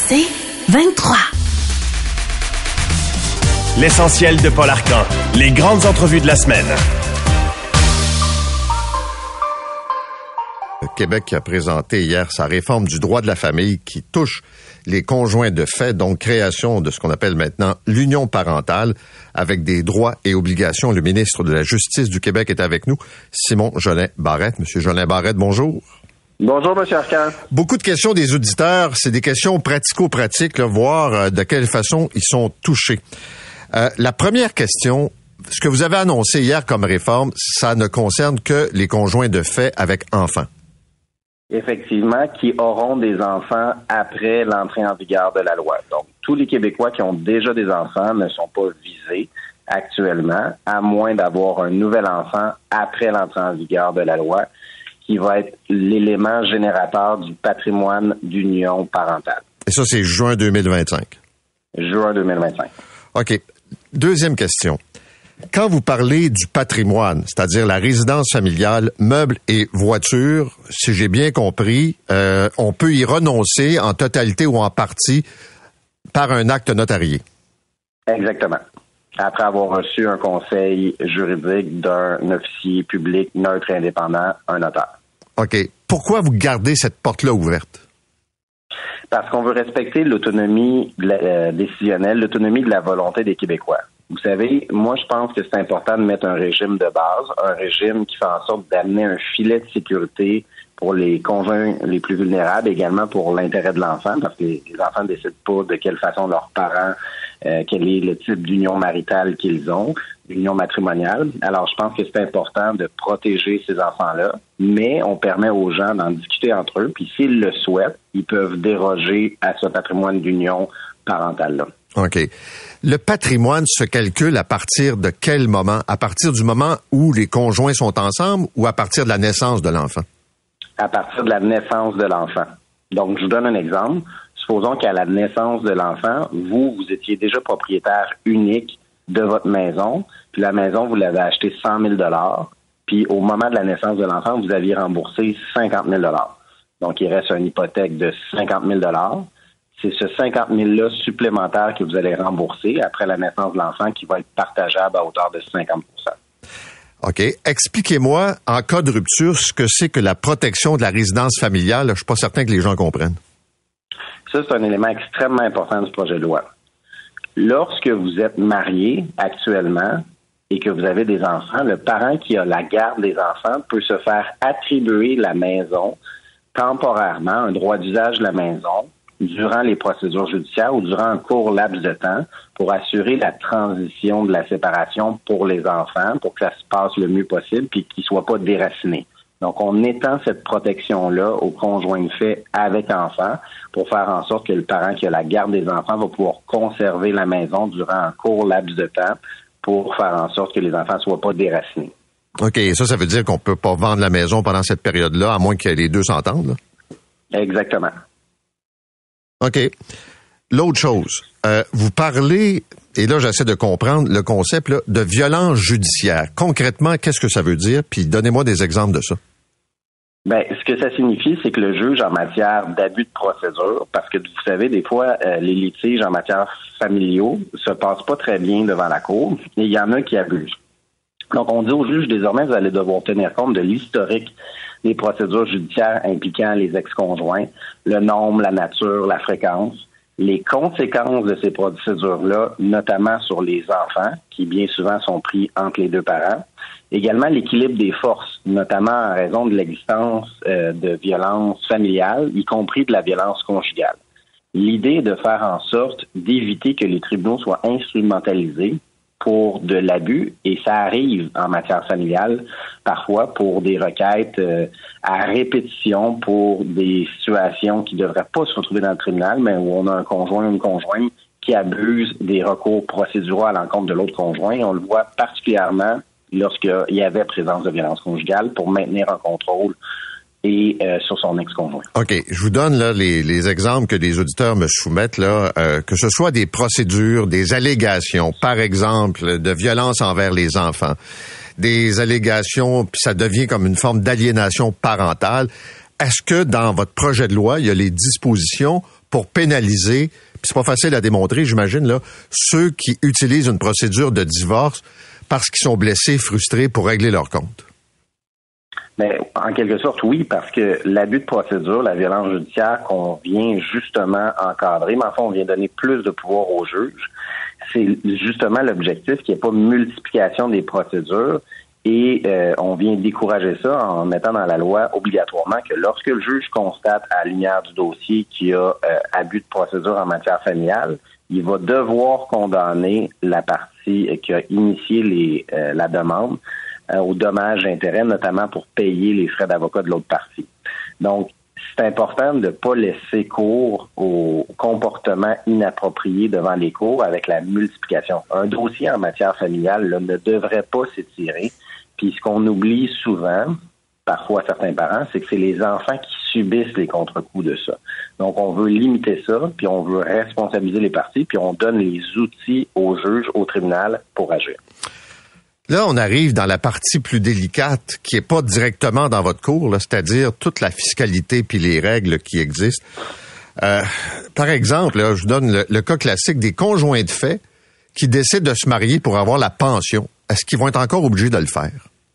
C'est 23. L'essentiel de Paul Arcan. Les grandes entrevues de la semaine. Le Québec a présenté hier sa réforme du droit de la famille qui touche les conjoints de fait, donc création de ce qu'on appelle maintenant l'union parentale avec des droits et obligations. Le ministre de la Justice du Québec est avec nous, Simon Jolin-Barrette. Monsieur Jolin-Barrette, bonjour. Bonjour, M. Arcan. Beaucoup de questions des auditeurs, c'est des questions pratico-pratiques, là, voir de quelle façon ils sont touchés. La première question, ce que vous avez annoncé hier comme réforme, ça ne concerne que les conjoints de fait avec enfants. Effectivement, qui auront des enfants après l'entrée en vigueur de la loi. Donc, tous les Québécois qui ont déjà des enfants ne sont pas visés actuellement, à moins d'avoir un nouvel enfant après l'entrée en vigueur de la loi, qui va être l'élément générateur du patrimoine d'union parentale. Et ça, c'est juin 2025. Juin 2025. OK. Deuxième question. Quand vous parlez du patrimoine, c'est-à-dire la résidence familiale, meubles et voitures, si j'ai bien compris, on peut y renoncer en totalité ou en partie par un acte notarié. Exactement. Après avoir reçu un conseil juridique d'un officier public neutre et indépendant, un notaire. OK. Pourquoi vous gardez cette porte-là ouverte? Parce qu'on veut respecter l'autonomie décisionnelle, l'autonomie de la volonté des Québécois. Vous savez, moi, je pense que c'est important de mettre un régime de base, un régime qui fait en sorte d'amener un filet de sécurité pour les conjoints les plus vulnérables, également pour l'intérêt de l'enfant, parce que les enfants ne décident pas de quelle façon leurs parents, quel est le type d'union maritale qu'ils ont, d'union matrimoniale. Alors, je pense que c'est important de protéger ces enfants-là, mais on permet aux gens d'en discuter entre eux, puis s'ils le souhaitent, ils peuvent déroger à ce patrimoine d'union parentale-là. OK. Le patrimoine se calcule à partir de quel moment? À partir du moment où les conjoints sont ensemble ou à partir de la naissance de l'enfant? À partir de la naissance de l'enfant. Donc, je vous donne un exemple. Supposons qu'à la naissance de l'enfant, vous étiez déjà propriétaire unique de votre maison, puis la maison, vous l'avez achetée 100 000 $, puis au moment de la naissance de l'enfant, vous aviez remboursé 50 000 $. Donc, il reste une hypothèque de 50 000 $. C'est ce 50 000-là supplémentaire que vous allez rembourser après la naissance de l'enfant qui va être partageable à hauteur de 50 %. OK. Expliquez-moi, en cas de rupture, ce que c'est que la protection de la résidence familiale. Je suis pas certain que les gens comprennent. Ça, c'est un élément extrêmement important du projet de loi. Lorsque vous êtes marié actuellement et que vous avez des enfants, le parent qui a la garde des enfants peut se faire attribuer la maison temporairement, un droit d'usage de la maison, durant les procédures judiciaires ou durant un court laps de temps pour assurer la transition de la séparation pour les enfants, pour que ça se passe le mieux possible puis qu'ils ne soient pas déracinés. Donc, on étend cette protection-là aux conjoints de fait avec enfants pour faire en sorte que le parent qui a la garde des enfants va pouvoir conserver la maison durant un court laps de temps pour faire en sorte que les enfants ne soient pas déracinés. OK. Ça veut dire qu'on peut pas vendre la maison pendant cette période-là, à moins que les deux s'entendent, là? Exactement. OK. L'autre chose, vous parlez, et là j'essaie de comprendre le concept là, de violence judiciaire. Concrètement, qu'est-ce que ça veut dire? Puis donnez-moi des exemples de ça. Ben, ce que ça signifie, c'est que le juge en matière d'abus de procédure, parce que vous savez, des fois, les litiges en matière familiaux se passent pas très bien devant la cour, et il y en a qui abusent. Donc, on dit au juge, désormais, vous allez devoir tenir compte de l'historique des procédures judiciaires impliquant les ex-conjoints, le nombre, la nature, la fréquence, les conséquences de ces procédures-là, notamment sur les enfants, qui bien souvent sont pris entre les deux parents, également l'équilibre des forces, notamment en raison de l'existence de violences familiales, y compris de la violence conjugale. L'idée est de faire en sorte d'éviter que les tribunaux soient instrumentalisés pour de l'abus, et ça arrive en matière familiale, parfois pour des requêtes à répétition pour des situations qui ne devraient pas se retrouver dans le tribunal, mais où on a un conjoint ou une conjointe qui abuse des recours procéduraux à l'encontre de l'autre conjoint. On le voit particulièrement lorsqu'il y avait présence de violence conjugale pour maintenir un contrôle et sur son ex-conjoint. OK. Je vous donne là les exemples que des auditeurs me soumettent, là, que ce soit des procédures, des allégations, par exemple, de violence envers les enfants, des allégations, puis ça devient comme une forme d'aliénation parentale. est-ce que dans votre projet de loi, il y a les dispositions pour pénaliser, puis c'est pas facile à démontrer, j'imagine, là, ceux qui utilisent une procédure de divorce parce qu'ils sont blessés, frustrés pour régler leur compte? Mais en quelque sorte, oui, parce que l'abus de procédure, la violence judiciaire qu'on vient justement encadrer, mais enfin, on vient donner plus de pouvoir aux juges, c'est justement l'objectif qu'il n'y ait pas multiplication des procédures et on vient décourager ça en mettant dans la loi obligatoirement que lorsque le juge constate à la lumière du dossier qu'il y a abus de procédure en matière familiale, il va devoir condamner la partie qui a initié la demande aux dommages et intérêts, notamment pour payer les frais d'avocat de l'autre partie. Donc, c'est important de ne pas laisser cours au comportement inapproprié devant les cours avec la multiplication. Un dossier en matière familiale là, ne devrait pas s'étirer. Puis ce qu'on oublie souvent, parfois certains parents, c'est que c'est les enfants qui subissent les contre-coups de ça. Donc, on veut limiter ça, puis on veut responsabiliser les parties, puis on donne les outils aux juges, au tribunal pour agir. Là, on arrive dans la partie plus délicate qui est pas directement dans votre cours, là, c'est-à-dire toute la fiscalité puis les règles qui existent. Par exemple, là, je vous donne le cas classique des conjoints de fait qui décident de se marier pour avoir la pension. Est-ce qu'ils vont être encore obligés de le faire?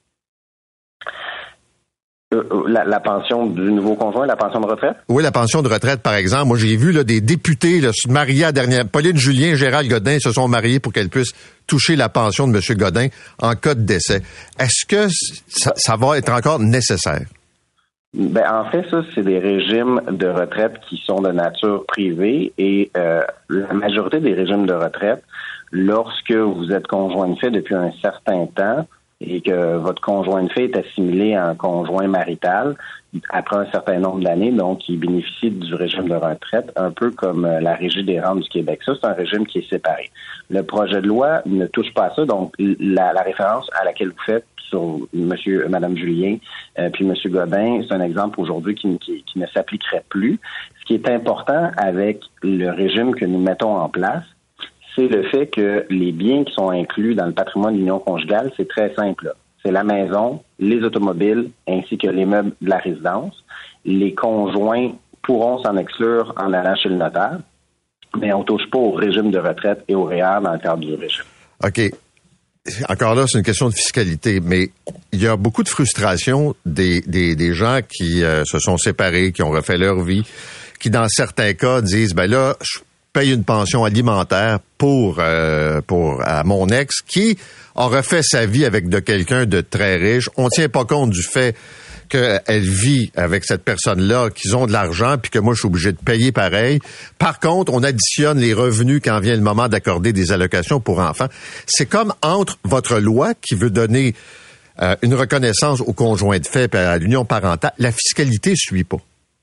La pension du nouveau conjoint, la pension de retraite? Oui, la pension de retraite, par exemple. Moi, j'ai vu là, des députés là, se marier à dernière. Pauline Julien et Gérald Godin se sont mariés pour qu'elle puisse toucher la pension de M. Godin en cas de décès. Est-ce que ça va être encore nécessaire? Ben, en fait, ça, c'est des régimes de retraite qui sont de nature privée et la majorité des régimes de retraite, lorsque vous êtes conjoint de fait depuis un certain temps, et que votre conjoint de fait est assimilé à un conjoint marital après un certain nombre d'années, donc il bénéficie du régime de retraite, un peu comme la Régie des rentes du Québec. Ça, c'est un régime qui est séparé. Le projet de loi ne touche pas à ça, donc la référence à laquelle vous faites sur Madame Julien puis Monsieur Godin, c'est un exemple aujourd'hui qui ne s'appliquerait plus. Ce qui est important avec le régime que nous mettons en place, c'est le fait que les biens qui sont inclus dans le patrimoine de l'union conjugale, c'est très simple. C'est la maison, les automobiles, ainsi que les meubles de la résidence. Les conjoints pourront s'en exclure en allant chez le notaire, mais on ne touche pas au régime de retraite et au REER dans le cadre du régime. OK. Encore là, c'est une question de fiscalité, mais il y a beaucoup de frustration des gens qui se sont séparés, qui ont refait leur vie, qui dans certains cas disent, ben là, je paye une pension alimentaire pour à mon ex qui a refait sa vie avec de quelqu'un de très riche. On tient pas compte du fait qu'elle vit avec cette personne-là, qu'ils ont de l'argent, puis que moi, je suis obligé de payer pareil. Par contre, on additionne les revenus quand vient le moment d'accorder des allocations pour enfants. C'est comme entre votre loi qui veut donner une reconnaissance au conjoint de fait et à l'union parentale, la fiscalité suit pas.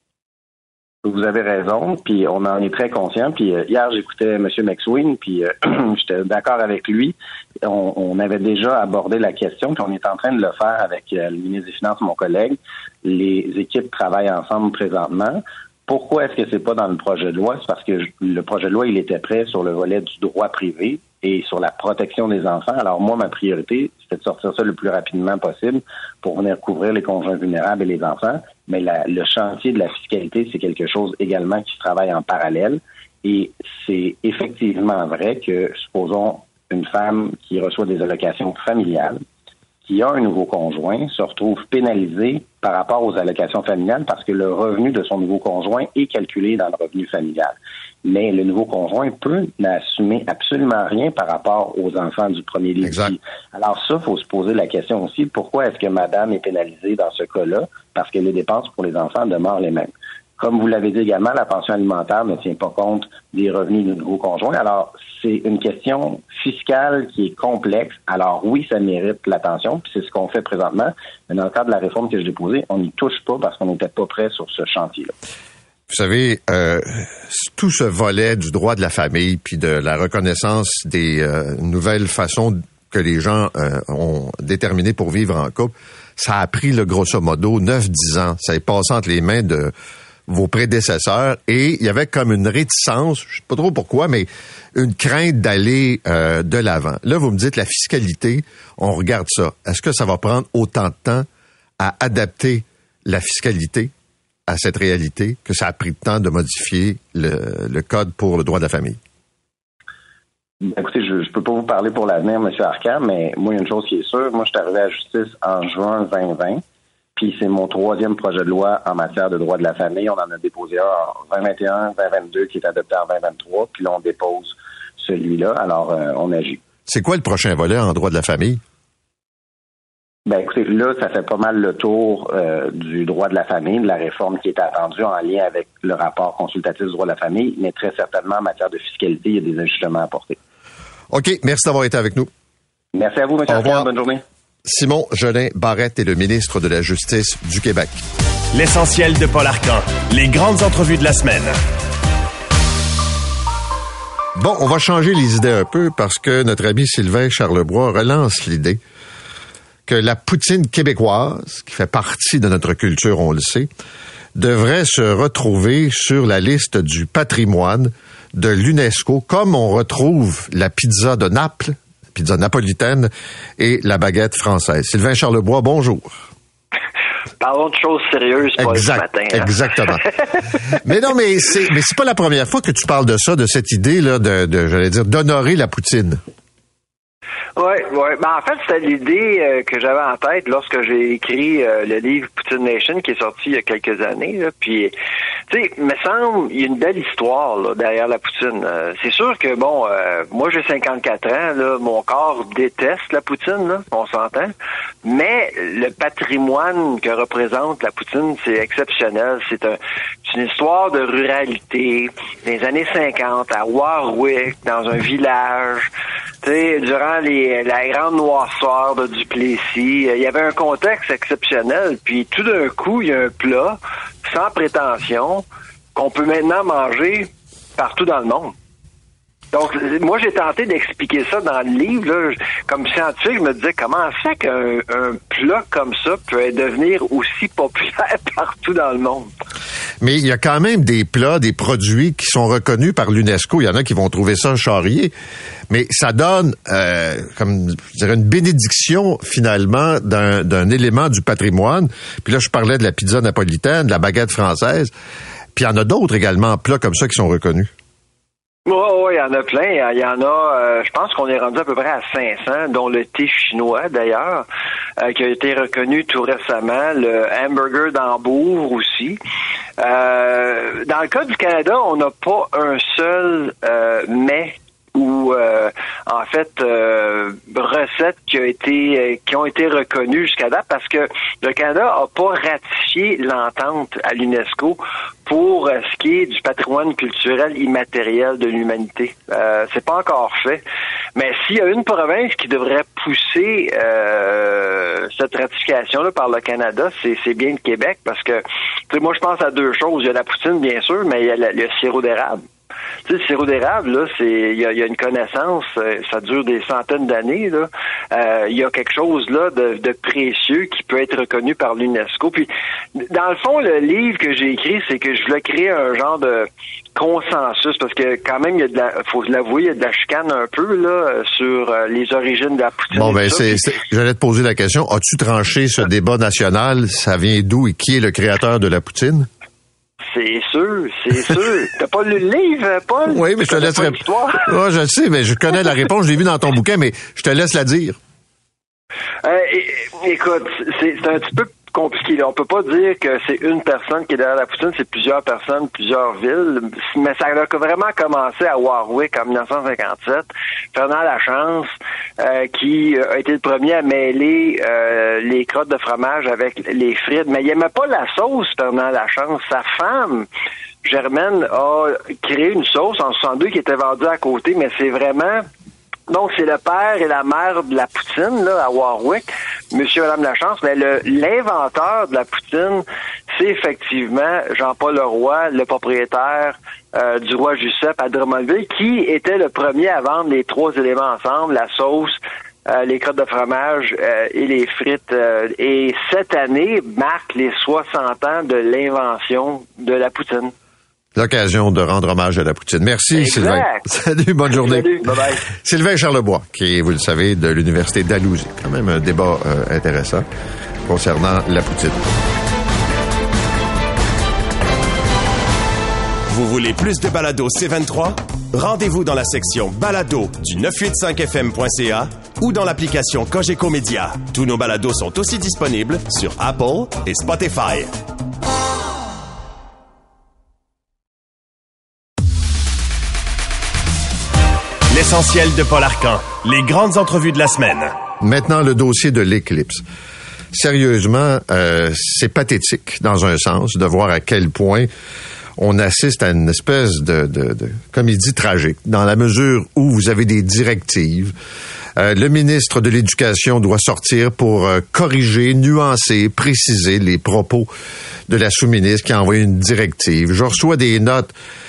Vous avez raison, puis on en est très conscient. Puis hier, j'écoutais M. McSween, puis j'étais d'accord avec lui. On avait déjà abordé la question, puis on est en train de le faire avec le ministre des Finances, mon collègue. Les équipes travaillent ensemble présentement. Pourquoi est-ce que c'est pas dans le projet de loi? C'est parce que le projet de loi, il était prêt sur le volet du droit privé et sur la protection des enfants. Alors moi, ma priorité, c'était de sortir ça le plus rapidement possible pour venir couvrir les conjoints vulnérables et les enfants. Mais le chantier de la fiscalité, c'est quelque chose également qui se travaille en parallèle. Et c'est effectivement vrai que, supposons, une femme qui reçoit des allocations familiales, qui a un nouveau conjoint, se retrouve pénalisée par rapport aux allocations familiales parce que le revenu de son nouveau conjoint est calculé dans le revenu familial. Mais le nouveau conjoint peut n'assumer absolument rien par rapport aux enfants du premier lit. Alors ça, il faut se poser la question aussi, pourquoi est-ce que madame est pénalisée dans ce cas-là? Parce que les dépenses pour les enfants demeurent les mêmes. Comme vous l'avez dit également, la pension alimentaire ne tient pas compte des revenus du nouveau conjoint. Alors, c'est une question fiscale qui est complexe. Alors oui, ça mérite l'attention, puis c'est ce qu'on fait présentement. Mais dans le cadre de la réforme que j'ai déposée, on n'y touche pas parce qu'on n'était pas prêt sur ce chantier-là. Vous savez, tout ce volet du droit de la famille puis de la reconnaissance des nouvelles façons que les gens ont déterminées pour vivre en couple, ça a pris, grosso modo, 9-10 ans. Ça est passé entre les mains de vos prédécesseurs et il y avait comme une réticence, je sais pas trop pourquoi, mais une crainte d'aller de l'avant. Là, vous me dites la fiscalité, on regarde ça. Est-ce que ça va prendre autant de temps à adapter la fiscalité à cette réalité que ça a pris le temps de modifier le code pour le droit de la famille? Écoutez, je peux pas vous parler pour l'avenir, M. Arcand, mais moi, il y a une chose qui est sûre. Moi, je suis arrivé à la justice en juin 2020, puis c'est mon 3e projet de loi en matière de droit de la famille. On en a déposé un en 2021, 2022, qui est adopté en 2023, puis là, on dépose celui-là. Alors, on agit. C'est quoi le prochain volet en droit de la famille? Ben, écoutez, là, ça fait pas mal le tour du droit de la famille, de la réforme qui est attendue en lien avec le rapport consultatif du droit de la famille, mais très certainement en matière de fiscalité, il y a des ajustements à apporter. OK, merci d'avoir été avec nous. Merci à vous, M. Arcand. Bonne journée. Simon Jolin Barrette est le ministre de la Justice du Québec. L'essentiel de Paul Arcand, les grandes entrevues de la semaine. Bon, on va changer les idées un peu parce que notre ami Sylvain Charlebois relance l'idée que la poutine québécoise, qui fait partie de notre culture, on le sait, devrait se retrouver sur la liste du patrimoine de l'UNESCO, comme on retrouve la pizza de Naples, la pizza napolitaine et la baguette française. Sylvain Charlebois, bonjour. Parlons de choses sérieuses, Paul, ce matin. Hein? Exactement. mais non, mais c'est pas la première fois que tu parles de ça, de cette idée-là j'allais dire, d'honorer la poutine. Oui. Ben, en fait, c'était l'idée que j'avais en tête lorsque j'ai écrit le livre Poutine Nation qui est sorti il y a quelques années. Là. Puis, tu sais, il me semble, il y a une belle histoire là, derrière la poutine. C'est sûr que, bon, moi j'ai 54 ans, là, mon corps déteste la poutine, là, on s'entend. Mais le patrimoine que représente la poutine, c'est exceptionnel. C'est une histoire de ruralité des années 50 à Warwick, dans un village. Tu sais, durant la grande noirceur de Duplessis, il y avait un contexte exceptionnel. Puis tout d'un coup, il y a un plat sans prétention qu'on peut maintenant manger partout dans le monde. Donc, moi, j'ai tenté d'expliquer ça dans le livre. Là. Comme scientifique, je me disais comment ça fait qu'un plat comme ça peut devenir aussi populaire partout dans le monde. Mais il y a quand même des plats, des produits qui sont reconnus par l'UNESCO. Il y en a qui vont trouver ça charrier. Mais ça donne, comme je dirais, une bénédiction, finalement, d'un élément du patrimoine. Puis là, je parlais de la pizza napolitaine, de la baguette française. Puis il y en a d'autres également, plats comme ça qui sont reconnus. Oui, il y en a plein. Il y en a, je pense qu'on est rendu à peu près à 500, dont le thé chinois, d'ailleurs, qui a été reconnu tout récemment, le hamburger d'Hambourg aussi. Dans le cas du Canada, on n'a pas un seul mets ou en fait recettes qui ont été reconnues jusqu'à date parce que le Canada a pas ratifié l'entente à l'UNESCO pour ce qui est du patrimoine culturel immatériel de l'humanité. C'est pas encore fait. Mais s'il y a une province qui devrait pousser cette ratification-là par le Canada, c'est bien le Québec parce que moi je pense à deux choses. Il y a la poutine bien sûr, mais il y a le sirop d'érable. Tu sais, le sirop d'érable, là, il y a une connaissance, ça dure des centaines d'années, là. Il y a quelque chose, là, de précieux qui peut être reconnu par l'UNESCO. Puis, dans le fond, le livre que j'ai écrit, c'est que je voulais créer un genre de consensus, parce que quand même, faut l'avouer, il y a de la chicane un peu, là, sur les origines de la poutine. Bon, ben, j'allais te poser la question. As-tu tranché ce débat national? Ça vient d'où et qui est le créateur de la poutine? C'est sûr. T'as pas lu le livre, Paul? Oui, mais je te laisse répondre. Ouais, je sais, mais je connais la réponse, je l'ai vu dans ton bouquin, mais je te laisse la dire. Écoute, c'est un petit peu compliqué. Là. On peut pas dire que c'est une personne qui est derrière la poutine, c'est plusieurs personnes, plusieurs villes. Mais ça a vraiment commencé à Warwick en 1957. Fernand Lachance, qui a été le premier à mêler les crottes de fromage avec les frites. Mais il aimait pas la sauce, Fernand Lachance. Sa femme, Germaine, a créé une sauce en 62 qui était vendue à côté, mais c'est vraiment... Donc, c'est le père et la mère de la poutine, là, à Warwick, monsieur et madame Lachance, mais l'inventeur de la poutine, c'est effectivement Jean-Paul Leroy, le propriétaire du Roi Giuseppe à Drummondville, qui était le premier à vendre les trois éléments ensemble, la sauce, les crottes de fromage et les frites. Et cette année marque les 60 ans de l'invention de la poutine. L'occasion de rendre hommage à la poutine. Merci, exact. Sylvain. Salut, bonne journée. Salut, bye-bye. Sylvain Charlebois, qui est, vous le savez, de l'Université d'Alousie. Quand même un débat intéressant concernant la poutine. Vous voulez plus de balado C23? Rendez-vous dans la section balado du 985fm.ca ou dans l'application Cogeco Média. Tous nos balados sont aussi disponibles sur Apple et Spotify. L'essentiel de Paul Arcan. Les grandes entrevues de la semaine. Maintenant, le dossier de l'éclipse. Sérieusement, c'est pathétique, dans un sens, de voir à quel point on assiste à une espèce de comédie tragique, dans la mesure où vous avez des directives. Le ministre de l'Éducation doit sortir pour corriger, nuancer, préciser les propos de la sous-ministre qui a envoyé une directive. Je reçois des notes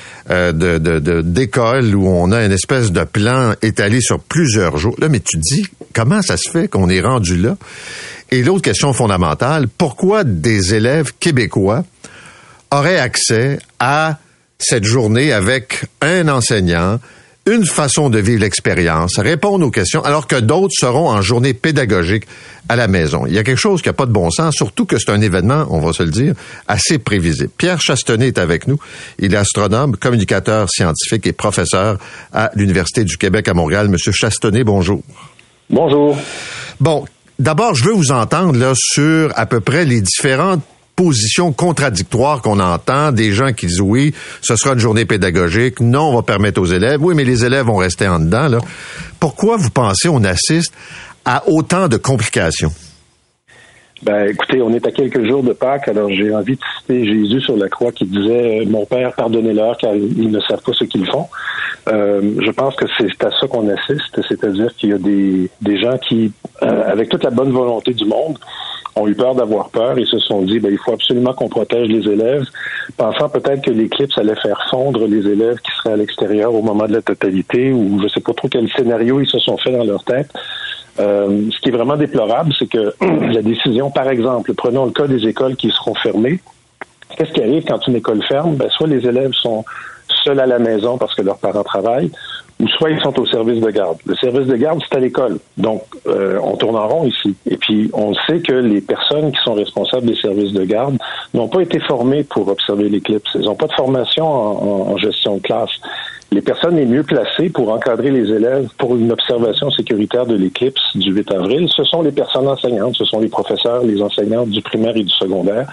d'école où on a une espèce de plan étalé sur plusieurs jours. Là, mais tu te dis, comment ça se fait qu'on est rendu là? Et l'autre question fondamentale, pourquoi des élèves québécois auraient accès à cette journée avec un enseignant, une façon de vivre l'expérience, répondre aux questions, alors que d'autres seront en journée pédagogique à la maison. Il y a quelque chose qui n'a pas de bon sens, surtout que c'est un événement, on va se le dire, assez prévisible. Pierre Chastenay est avec nous. Il est astronome, communicateur scientifique et professeur à l'Université du Québec à Montréal. Monsieur Chastenay, bonjour. Bonjour. Bon, d'abord, je veux vous entendre là sur à peu près les différentes positions contradictoires qu'on entend, des gens qui disent oui, ce sera une journée pédagogique, non, on va permettre aux élèves, oui, mais les élèves vont rester en dedans, là. Pourquoi vous pensez on assiste à autant de complications? Ben, écoutez, on est à quelques jours de Pâques, alors j'ai envie de citer Jésus sur la croix qui disait « Mon Père, pardonnez-leur car ils ne savent pas ce qu'ils font ». Je pense que c'est à ça qu'on assiste, c'est-à-dire qu'il y a des gens qui, avec toute la bonne volonté du monde, ont eu peur d'avoir peur et se sont dit il faut absolument qu'on protège les élèves, pensant peut-être que l'éclipse allait faire fondre les élèves qui seraient à l'extérieur au moment de la totalité, ou je sais pas trop quel scénario ils se sont fait dans leur tête. Ce qui est vraiment déplorable, c'est que la décision, par exemple, prenons le cas des écoles qui seront fermées. Qu'est-ce qui arrive quand une école ferme? Soit les élèves sont seuls à la maison parce que leurs parents travaillent, ou soit ils sont au service de garde. Le service de garde, c'est à l'école. Donc, on tourne en rond ici. Et puis, on sait que les personnes qui sont responsables des services de garde n'ont pas été formées pour observer l'éclipse. Elles n'ont pas de formation en gestion de classe. Les personnes les mieux placées pour encadrer les élèves pour une observation sécuritaire de l'éclipse du 8 avril, ce sont les personnes enseignantes, ce sont les professeurs, les enseignants du primaire et du secondaire,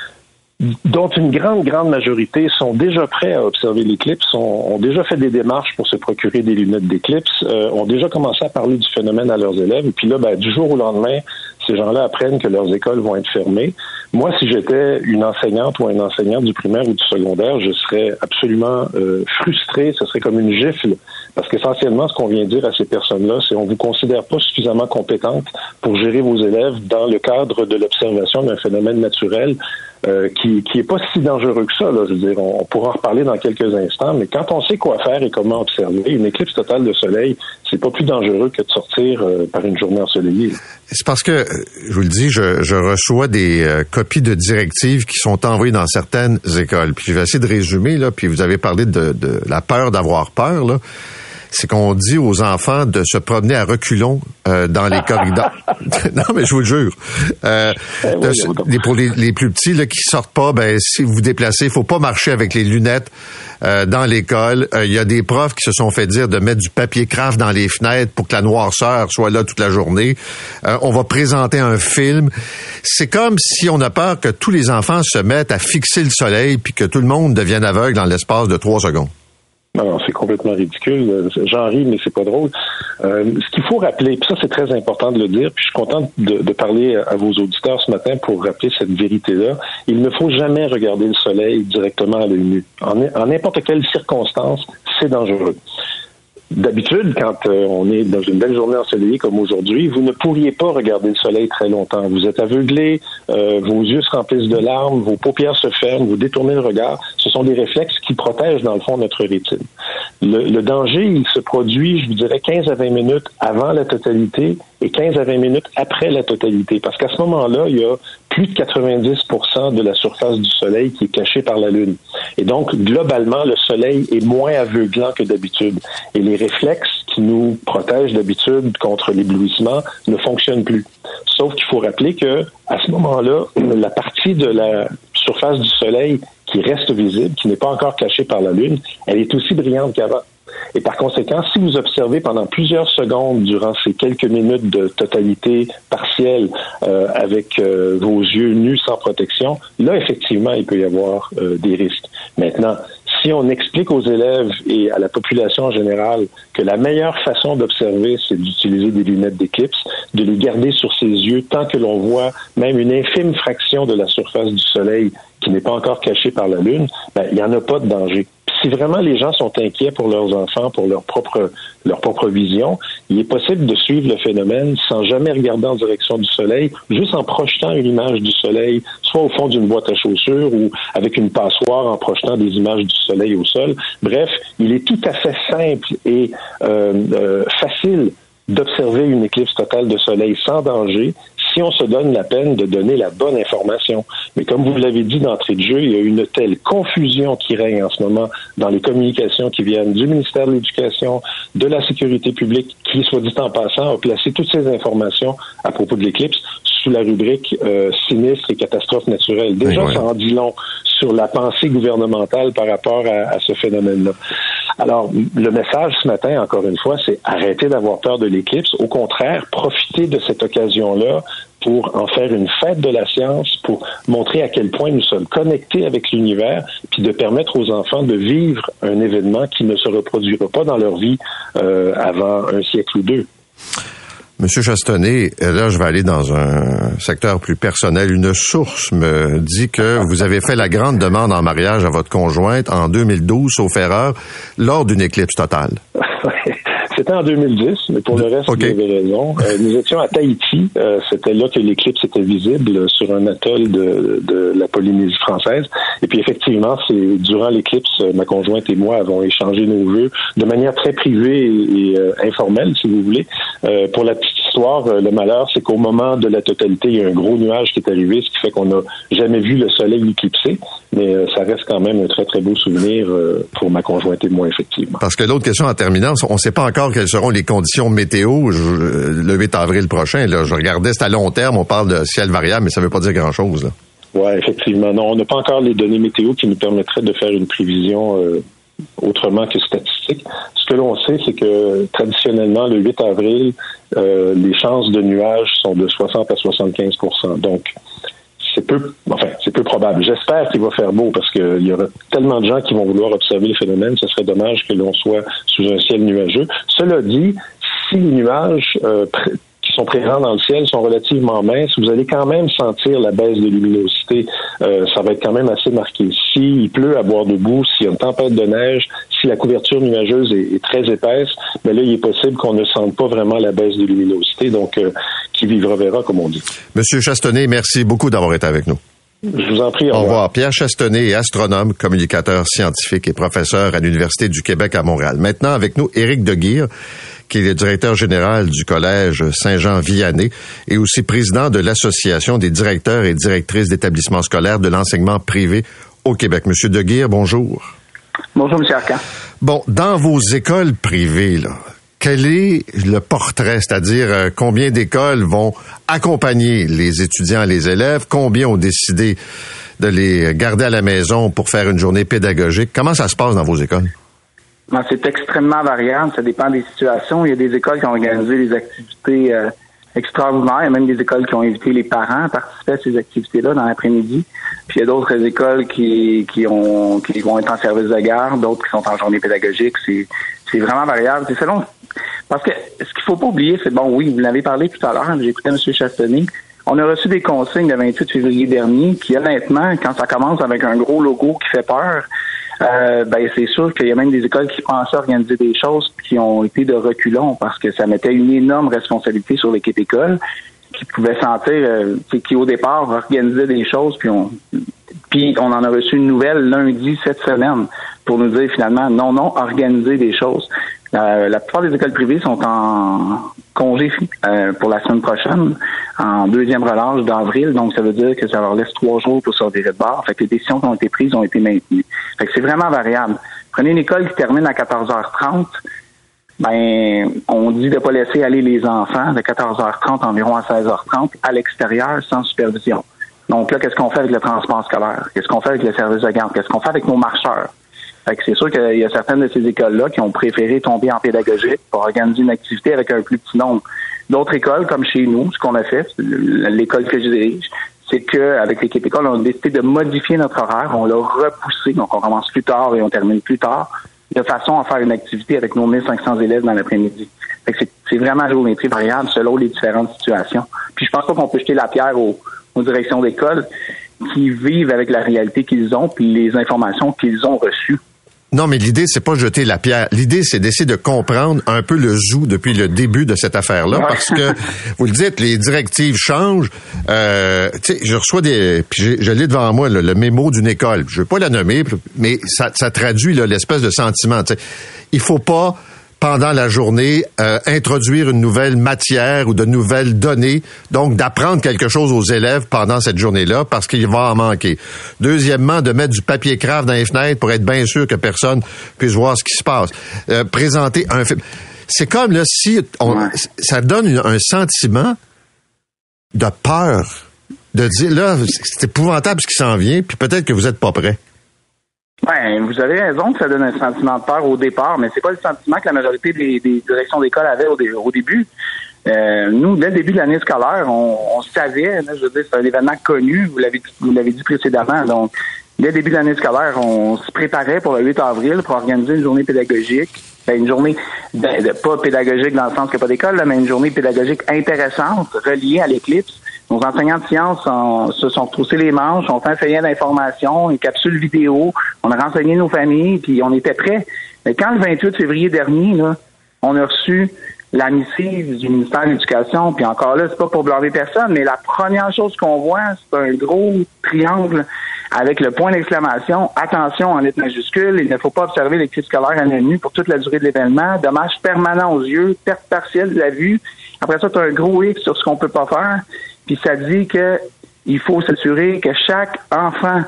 dont une grande majorité sont déjà prêts à observer l'éclipse, ont déjà fait des démarches pour se procurer des lunettes d'éclipse, ont déjà commencé à parler du phénomène à leurs élèves. Et puis là, du jour au lendemain, ces gens-là apprennent que leurs écoles vont être fermées. Moi, si j'étais une enseignante ou un enseignant du primaire ou du secondaire, je serais absolument frustré. Ce serait comme une gifle. Parce qu'essentiellement, ce qu'on vient dire à ces personnes-là, c'est on vous considère pas suffisamment compétente pour gérer vos élèves dans le cadre de l'observation d'un phénomène naturel qui est pas si dangereux que ça. Là. Je veux dire, on pourra en reparler dans quelques instants, mais quand on sait quoi faire et comment observer, une éclipse totale de soleil, c'est pas plus dangereux que de sortir par une journée ensoleillée. C'est parce que, je vous le dis, je reçois des copies de directives qui sont envoyées dans certaines écoles. Puis je vais essayer de résumer, là, puis vous avez parlé de la peur d'avoir peur, là. C'est qu'on dit aux enfants de se promener à reculons dans les corridors. Non, mais je vous le jure. Pour les plus petits là, qui sortent pas, si vous vous déplacez, faut pas marcher avec les lunettes dans l'école. Il y a des profs qui se sont fait dire de mettre du papier craft dans les fenêtres pour que la noirceur soit là toute la journée. On va présenter un film. C'est comme si on a peur que tous les enfants se mettent à fixer le soleil puis que tout le monde devienne aveugle dans l'espace de 3 secondes. Non, c'est complètement ridicule. J'en ris, mais c'est pas drôle. Ce qu'il faut rappeler, puis ça c'est très important de le dire, puis je suis content de parler à vos auditeurs ce matin pour rappeler cette vérité-là. Il ne faut jamais regarder le soleil directement à l'œil nu. En n'importe quelle circonstance, c'est dangereux. D'habitude, quand on est dans une belle journée ensoleillée comme aujourd'hui, vous ne pourriez pas regarder le soleil très longtemps. Vous êtes aveuglé, vos yeux se remplissent de larmes, vos paupières se ferment, vous détournez le regard. Ce sont des réflexes qui protègent, dans le fond, notre rétine. Le danger, il se produit, je vous dirais, 15 à 20 minutes avant la totalité et 15 à 20 minutes après la totalité. Parce qu'à ce moment-là, il y a plus de 90% de la surface du soleil qui est cachée par la Lune. Et donc, globalement, le soleil est moins aveuglant que d'habitude. Et les réflexes qui nous protègent d'habitude contre l'éblouissement ne fonctionnent plus. Sauf qu'il faut rappeler que à ce moment-là, la partie de la surface du soleil qui reste visible, qui n'est pas encore cachée par la Lune, elle est aussi brillante qu'avant. Et par conséquent, si vous observez pendant plusieurs secondes durant ces quelques minutes de totalité partielle avec vos yeux nus sans protection, là, effectivement, il peut y avoir des risques. Maintenant, si on explique aux élèves et à la population en général que la meilleure façon d'observer, c'est d'utiliser des lunettes d'éclipse, de les garder sur ses yeux tant que l'on voit même une infime fraction de la surface du Soleil qui n'est pas encore cachée par la Lune, ben, il n'y en a pas de danger. Si vraiment les gens sont inquiets pour leurs enfants, pour leur propre vision, il est possible de suivre le phénomène sans jamais regarder en direction du Soleil, juste en projetant une image du Soleil, soit au fond d'une boîte à chaussures ou avec une passoire en projetant des images du Soleil au sol. Bref, il est tout à fait simple et facile d'observer une éclipse totale de Soleil sans danger si on se donne la peine de donner la bonne information. Mais comme vous l'avez dit d'entrée de jeu, il y a une telle confusion qui règne en ce moment dans les communications qui viennent du ministère de l'Éducation, de la Sécurité publique, qui, soit dit en passant, a placé toutes ces informations à propos de l'éclipse sous la rubrique sinistre et catastrophes naturelles. Déjà, ça en dit long sur la pensée gouvernementale par rapport à ce phénomène-là. Alors, le message ce matin, encore une fois, c'est arrêter d'avoir peur de l'éclipse. Au contraire, profiter de cette occasion-là pour en faire une fête de la science, pour montrer à quel point nous sommes connectés avec l'univers, puis de permettre aux enfants de vivre un événement qui ne se reproduira pas dans leur vie avant un siècle ou deux. Monsieur Chastenay, là, je vais aller dans un secteur plus personnel. Une source me dit que vous avez fait la grande demande en mariage à votre conjointe en 2012, sauf erreur, lors d'une éclipse totale. C'était en 2010, mais pour le reste, vous avez raison. Nous étions à Tahiti. C'était là que l'éclipse était visible sur un atoll de la Polynésie française. Et puis effectivement, c'est durant l'éclipse, ma conjointe et moi avons échangé nos vœux de manière très privée et informelle, si vous voulez. Pour la petite histoire, le malheur, c'est qu'au moment de la totalité, il y a un gros nuage qui est arrivé, ce qui fait qu'on n'a jamais vu le soleil éclipsé. Mais ça reste quand même un très, très beau souvenir pour ma conjointe et moi, effectivement. Parce que l'autre question en terminant, on ne sait pas encore quelles seront les conditions météo le 8 avril prochain. Là, je regardais, c'est à long terme, on parle de ciel variable, mais ça ne veut pas dire grand-chose. Oui, effectivement. Non, on n'a pas encore les données météo qui nous permettraient de faire une prévision autrement que statistique. Ce que l'on sait, c'est que traditionnellement, le 8 avril, les chances de nuages sont de 60 à 75%. Donc, c'est peu probable. J'espère qu'il va faire beau parce qu'il y aura tellement de gens qui vont vouloir observer le phénomène. Ce serait dommage que l'on soit sous un ciel nuageux. Cela dit, si les nuages qui sont présents dans le ciel sont relativement minces, vous allez quand même sentir la baisse de luminosité. Ça va être quand même assez marqué. S'il pleut à boire debout, s'il y a une tempête de neige, si la couverture nuageuse est très épaisse, ben là, il est possible qu'on ne sente pas vraiment la baisse de luminosité. Donc, qui vivra verra, comme on dit. Monsieur Chastenay, merci beaucoup d'avoir été avec nous. Je vous en prie. Au revoir. Pierre Chastenay est astronome, communicateur scientifique et professeur à l'Université du Québec à Montréal. Maintenant, avec nous, Éric Deguire, qui est le directeur général du Collège Saint-Jean-Vianney et aussi président de l'Association des directeurs et directrices d'établissements scolaires de l'enseignement privé au Québec. Monsieur Deguire, bonjour. Bonjour, M. Arcan. Bon, dans vos écoles privées, là, quel est le portrait? C'est-à-dire, combien d'écoles vont accompagner les étudiants et les élèves? Combien ont décidé de les garder à la maison pour faire une journée pédagogique? Comment ça se passe dans vos écoles? C'est extrêmement variable. Ça dépend des situations. Il y a des écoles qui ont organisé des activités extraordinaires. Il y a même des écoles qui ont invité les parents à participer à ces activités-là dans l'après-midi. Puis il y a d'autres écoles qui vont être en service de garde, d'autres qui sont en journée pédagogique. C'est vraiment variable. C'est selon. Parce que ce qu'il faut pas oublier, c'est bon, oui, vous l'avez parlé tout à l'heure, j'ai écouté M. Chastenay. On a reçu des consignes le 28 février dernier qui, honnêtement, quand ça commence avec un gros logo qui fait peur, c'est sûr qu'il y a même des écoles qui pensaient organiser des choses qui ont été de reculons parce que ça mettait une énorme responsabilité sur l'équipe école qui pouvait sentir qui au départ organisait des choses puis on en a reçu une nouvelle lundi cette semaine pour nous dire finalement non, organiser des choses. La plupart des écoles privées sont en congé pour la semaine prochaine, en deuxième relâche d'avril, donc ça veut dire que ça leur laisse 3 jours pour sortir de bord. Fait que les décisions qui ont été prises ont été maintenues. Fait que c'est vraiment variable. Prenez une école qui termine à 14h30, on dit de pas laisser aller les enfants de 14h30 environ à 16h30 à l'extérieur sans supervision. Donc là, qu'est-ce qu'on fait avec le transport scolaire? Qu'est-ce qu'on fait avec le service de garde? Qu'est-ce qu'on fait avec nos marcheurs? Fait que c'est sûr qu'il y a certaines de ces écoles-là qui ont préféré tomber en pédagogique pour organiser une activité avec un plus petit nombre. D'autres écoles, comme chez nous, ce qu'on a fait, l'école que je dirige, c'est qu'avec l'équipe école, on a décidé de modifier notre horaire. On l'a repoussé, donc on commence plus tard et on termine plus tard, de façon à faire une activité avec nos 1500 élèves dans l'après-midi. Fait que c'est vraiment géométrie variable selon les différentes situations. Puis je pense pas qu'on peut jeter la pierre aux directions d'école qui vivent avec la réalité qu'ils ont puis les informations qu'ils ont reçues. Non, mais l'idée, c'est pas jeter la pierre. L'idée, c'est d'essayer de comprendre un peu le zoo depuis le début de cette affaire-là, parce que, vous le dites, les directives changent. Tu sais, je reçois puis je lis devant moi le mémo d'une école. Je veux pas la nommer, mais ça traduit là, l'espèce de sentiment. Tu sais, il faut pas, pendant la journée, introduire une nouvelle matière ou de nouvelles données, donc d'apprendre quelque chose aux élèves pendant cette journée-là, parce qu'il va en manquer. Deuxièmement, de mettre du papier crave dans les fenêtres pour être bien sûr que personne puisse voir ce qui se passe. Présenter un film. C'est comme là, ça donne un sentiment de peur, de dire, là, c'est épouvantable ce qui s'en vient, puis peut-être que vous êtes pas prêt. Ben, vous avez raison que ça donne un sentiment de peur au départ, mais c'est pas le sentiment que la majorité des directions d'école avaient au début. Nous, dès le début de l'année scolaire, on savait, là, je veux dire, c'est un événement connu, vous l'avez dit précédemment, donc dès le début de l'année scolaire, on se préparait pour le 8 avril pour organiser une journée pédagogique. Une journée pas pédagogique dans le sens qu'il n'y a pas d'école, là, mais une journée pédagogique intéressante, reliée à l'éclipse. Nos enseignants de sciences se sont retroussés les manches, ont fait un feuillet d'information, une capsule vidéo, on a renseigné nos familles, puis on était prêts. Mais quand le 28 février dernier, là, on a reçu la missive du ministère de l'Éducation, puis encore là, c'est pas pour blâmer personne, mais la première chose qu'on voit, c'est un gros triangle avec le point d'exclamation, attention en lettres majuscules, il ne faut pas observer l'équipe scolaire à l'œil nu pour toute la durée de l'événement, dommage permanent aux yeux, perte partielle de la vue. Après ça, tu as un gros X sur ce qu'on peut pas faire, puis ça dit que il faut s'assurer que chaque enfant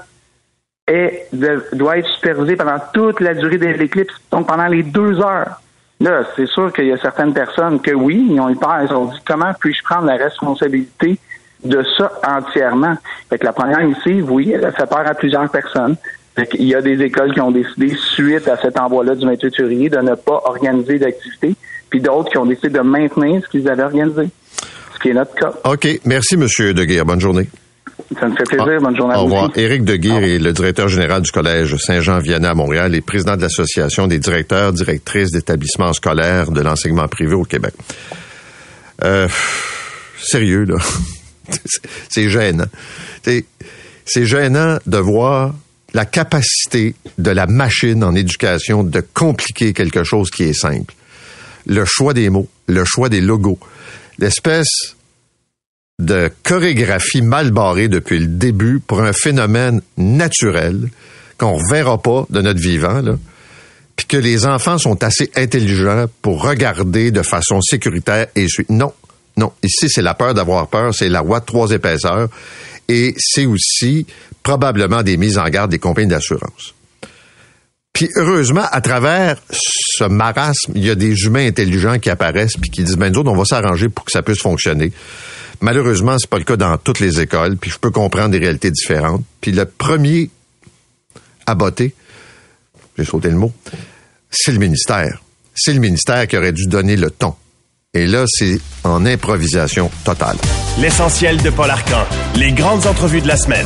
doit être supervisé pendant toute la durée de l'éclipse, donc pendant les 2 heures. Là, c'est sûr qu'il y a certaines personnes que oui, ils ont eu peur, ils ont dit comment puis-je prendre la responsabilité de ça entièrement. Fait que la première missive, oui, elle a fait peur à plusieurs personnes. Fait qu'il y a des écoles qui ont décidé, suite à cet envoi-là du 28 février, de ne pas organiser d'activité, puis d'autres qui ont décidé de maintenir ce qu'ils avaient organisé. Ce qui est notre cas. OK. Merci, M. Deguire. Bonne journée. Ça me fait plaisir. Bonne journée à vous. Au revoir. Aussi. Éric Deguire est le directeur général du Collège Saint-Jean-Vianney à Montréal et président de l'Association des directeurs, directrices d'établissements scolaires de l'enseignement privé au Québec. Sérieux, là. C'est gênant. C'est gênant de voir la capacité de la machine en éducation de compliquer quelque chose qui est simple. Le choix des mots, le choix des logos, l'espèce de chorégraphie mal barrée depuis le début pour un phénomène naturel qu'on ne reverra pas de notre vivant, là, puis que les enfants sont assez intelligents pour regarder de façon sécuritaire et suivre. Non, ici, c'est la peur d'avoir peur, c'est la loi de 3 épaisseurs, et c'est aussi probablement des mises en garde des compagnies d'assurance. Puis heureusement, à travers ce marasme, il y a des humains intelligents qui apparaissent puis qui disent, ben nous autres, on va s'arranger pour que ça puisse fonctionner. Malheureusement, c'est pas le cas dans toutes les écoles, puis je peux comprendre des réalités différentes. Puis le premier à botter, j'ai sauté le mot, c'est le ministère. C'est le ministère qui aurait dû donner le ton. Et là, c'est en improvisation totale. L'essentiel de Paul Arcan. Les grandes entrevues de la semaine.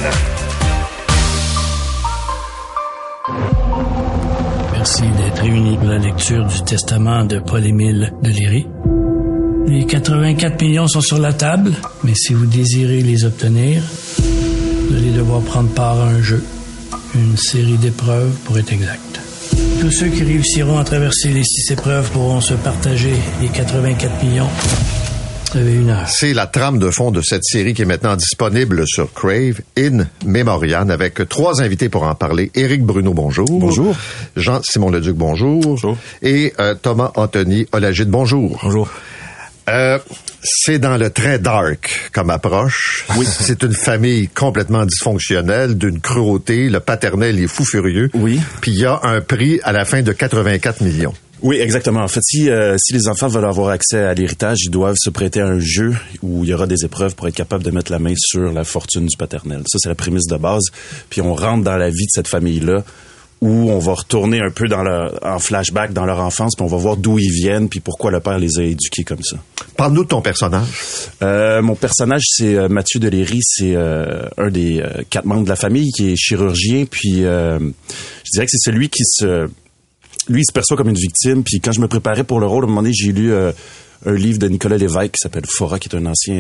Merci d'être réunis pour la lecture du testament de Paul-Émile Deliri. Les 84 millions sont sur la table, mais si vous désirez les obtenir, vous allez devoir prendre part à un jeu, une série d'épreuves pour être exact. Tous ceux qui réussiront à traverser les 6 épreuves pourront se partager les 84 millions. Vous avez 1 heure. C'est la trame de fond de cette série qui est maintenant disponible sur Crave, In Memoriam, avec 3 invités pour en parler. Éric Bruno, bonjour. Bonjour. Jean-Simon Leduc, bonjour. Bonjour. Et Thomas Anthony Olagide, bonjour. Bonjour. C'est dans le très dark comme approche. Oui. C'est une famille complètement dysfonctionnelle, d'une cruauté. Le paternel est fou furieux. Oui. Puis il y a un prix à la fin de 84 millions. Oui, exactement. En fait, si les enfants veulent avoir accès à l'héritage, ils doivent se prêter à un jeu où il y aura des épreuves pour être capable de mettre la main sur la fortune du paternel. Ça, c'est la prémisse de base. Puis on rentre dans la vie de cette famille-là où on va retourner un peu en flashback dans leur enfance, puis on va voir d'où ils viennent, puis pourquoi le père les a éduqués comme ça. Parle-nous de ton personnage. Mon personnage, c'est Mathieu Deléry. C'est un des 4 membres de la famille qui est chirurgien, puis je dirais que c'est celui qui Lui, il se perçoit comme une victime, puis quand je me préparais pour le rôle, à un moment donné, j'ai lu un livre de Nicolas Lévesque qui s'appelle Fora, qui est un ancien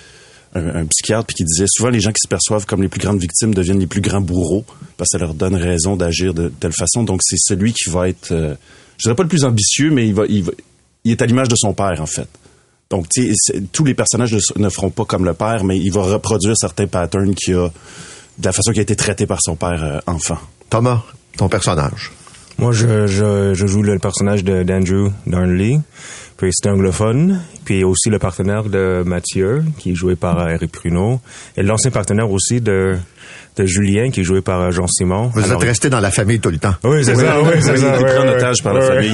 un psychiatre, puis qui disait souvent les gens qui se perçoivent comme les plus grandes victimes deviennent les plus grands bourreaux, parce que ça leur donne raison d'agir de telle façon. Donc, c'est celui qui va être, je dirais pas le plus ambitieux, mais il est à l'image de son père, en fait. Donc, tu sais, tous les personnages ne feront pas comme le père, mais il va reproduire certains patterns de la façon qui a été traité par son père enfant. Thomas, ton personnage. Moi, je joue le personnage d'Andrew Darnley, puis c'est anglophone, puis aussi le partenaire de Mathieu, qui est joué par Eric Pruneau, et l'ancien partenaire aussi de Julien, qui est joué par Jean Simon. Vous êtes resté dans la famille tout le temps. Oui, c'est ça. Oui, c'est ça. Il est pris en otage par la famille.